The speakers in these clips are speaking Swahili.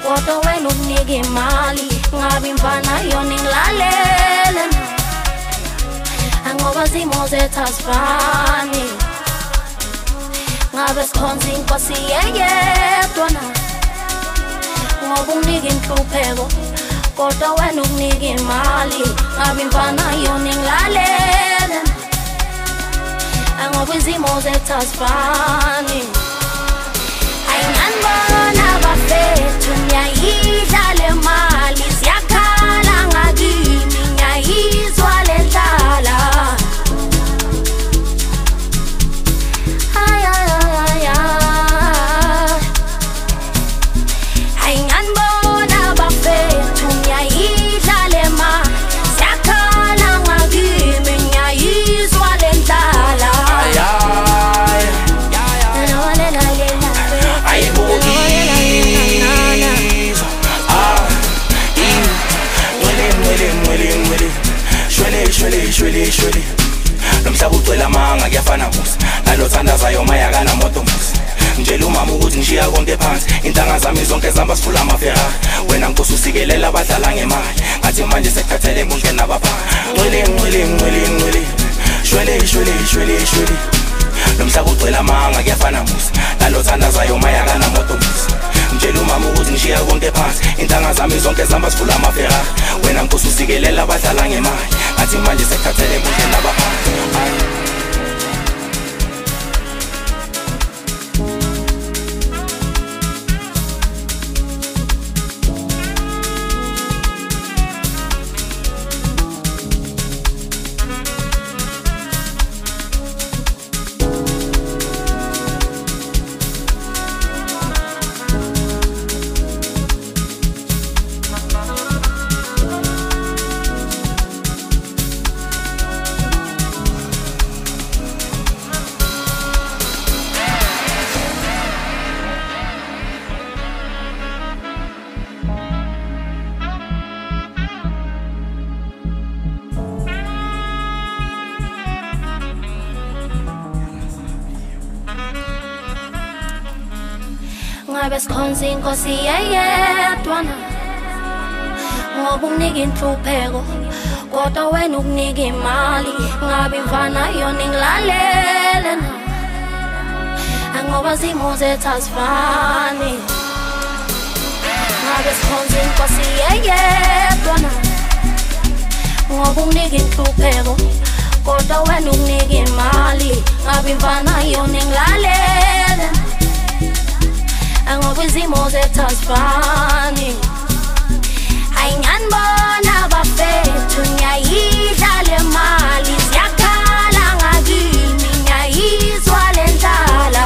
kodwa wena ukunika imali ngabe imfana yona ingilalele ngoba zimo zethu azifani ngabe sikhonza inkosi yedwa na ngoba unika inhlupheko kodwa wena ukunika imali ngabe imfana yona ingilalele ngoba izimo zethu azifani ayinganibona bafethu ngiyayidla le mali siyakhala ngakini ngiyayizwa le ndlala ayinganibona bafethu ngiyayidla le mali siyakhala ngakini ngiyayizwa le ndlala shwele lomhlaba ugcwele amanga kuyafana musa nalothandazayo mayakana moto musa ngitshela umama ukuthi ngishiya konke phansi intanga zami zonke zihamba sifula amaferrari wena nkosi usikelela abadlala ngemali ngathi manje sekuthathele bonke nabaphansi shwele lomhlaba ugcwele amanga kuyafana musa nalothandazayo mayakana moto musa ngitshela umama ukuthi ngishiya konke phansi intanga zami zonke zihamba sifula amaferrari wena nkosi usikelela abadlala ngemali ngathi manje sekuthathele bonke nabaphansi ngabe sikhonza inkosi yedwa na ngoba unika inhlupheko kodwa wena ukunika imali ngabe imfana yona ingilalele na ngoba zimo zethu azifani ngabe sikhonza inkosi yedwa na ngoba unika inhlupheko kodwa wena ukunika imali ngabe imfana yona ingilalele ngoba izimo zethu azifani ayinganibona bafethu ngiyayidla le mali siyakhala ngakini ngiyayizwa le ndlala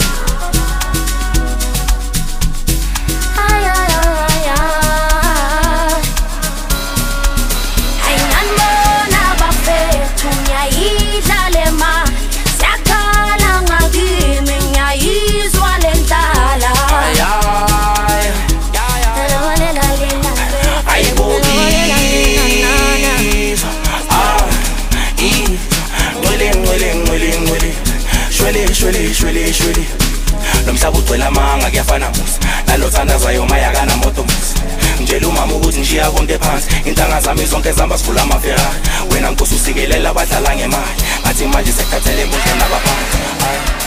ayinganibona bafethu ngiyayidla le mali siyakhala ngakini ngiyayizwa le ndlala shwele lomhlaba ugcwele amanga kuyafana musa nalothandazayo mayakana moto musa ngitshela umama ukuthi ngishiya konke phansi intanga zami zonke zihamba sifula amaferrari wena nkosi usikelela abadlala ngemali ngathi manje sekuthathele bonke nabaphansi